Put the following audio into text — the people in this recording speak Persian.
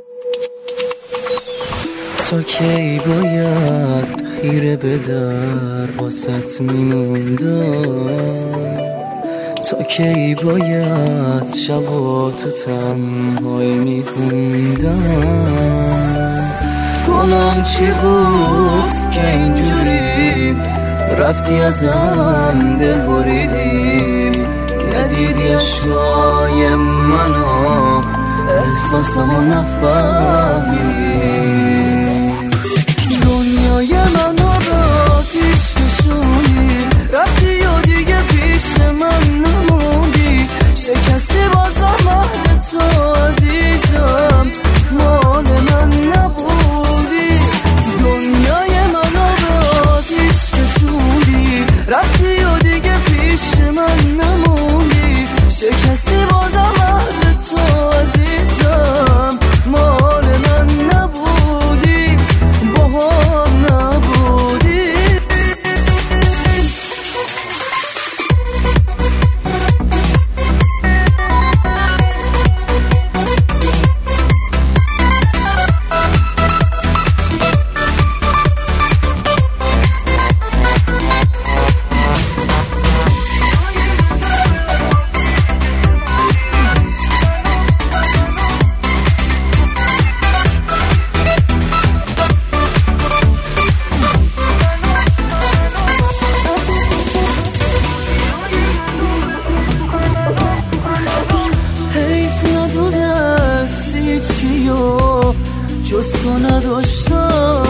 تا کی باید خیره به در واسط میموندم؟ تا کی باید شبا تو تنهایی میخوندم؟ گناهم چی بود که اینجوری رفتی ازم دل بریدی؟ ندیدی اشکای منو، احساسمو نفهمیدی. دنیای منو به آتیش کشوندی، رفتی و دیگه پیش من نموندی. شکستی بازم عهد تو عزیزم، مال من نبودی. دنیای منو به آتیش کشوندی، رفتی و دیگه پیش من نموندی. شکستی بازم عهد تو عزیزم، مال من نبودی، باهام نبودی. هیچ کیو جز تو نداشتم.